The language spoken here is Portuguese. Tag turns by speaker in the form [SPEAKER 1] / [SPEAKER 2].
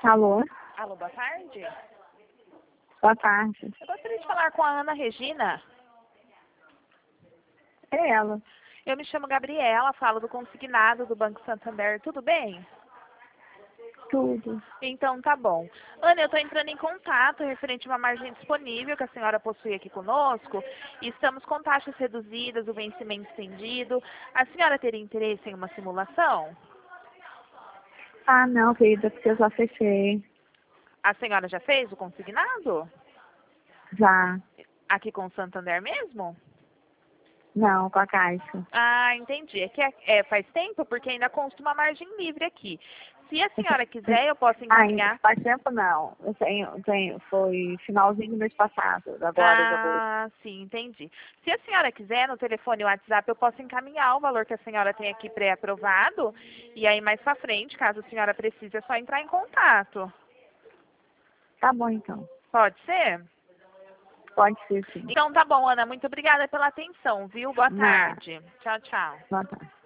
[SPEAKER 1] Alô?
[SPEAKER 2] Alô, boa tarde.
[SPEAKER 1] Boa tarde.
[SPEAKER 2] Eu gostaria de falar com a Ana Regina.
[SPEAKER 1] É ela.
[SPEAKER 2] Eu me chamo Gabriela, falo do consignado do Banco Santander. Tudo bem?
[SPEAKER 1] Tudo.
[SPEAKER 2] Então tá bom. Ana, eu estou entrando em contato referente a uma margem disponível que a senhora possui aqui conosco. E estamos com taxas reduzidas, o vencimento estendido. A senhora teria interesse em uma simulação?
[SPEAKER 1] Ah, não, querida, porque eu já fechei.
[SPEAKER 2] A senhora já fez o consignado?
[SPEAKER 1] Já.
[SPEAKER 2] Aqui com o Santander mesmo?
[SPEAKER 1] Não, com a Caixa.
[SPEAKER 2] Ah, entendi. É que faz tempo porque ainda consta uma margem livre aqui. Se a senhora quiser, eu posso
[SPEAKER 1] Ainda
[SPEAKER 2] encaminhar.
[SPEAKER 1] faz tempo não. Eu tenho. Foi finalzinho do mês passado. Agora já vou.
[SPEAKER 2] Ah, sim, entendi. Se a senhora quiser, no telefone e WhatsApp, eu posso encaminhar o valor que a senhora tem aqui pré-aprovado. E aí, mais pra frente, caso a senhora precise, é só entrar em contato.
[SPEAKER 1] Tá bom, então.
[SPEAKER 2] Pode ser?
[SPEAKER 1] Pode ser, sim.
[SPEAKER 2] Então tá bom, Ana. Muito obrigada pela atenção, viu? Boa
[SPEAKER 1] Não.
[SPEAKER 2] tarde. Tchau, tchau.
[SPEAKER 1] Boa tarde.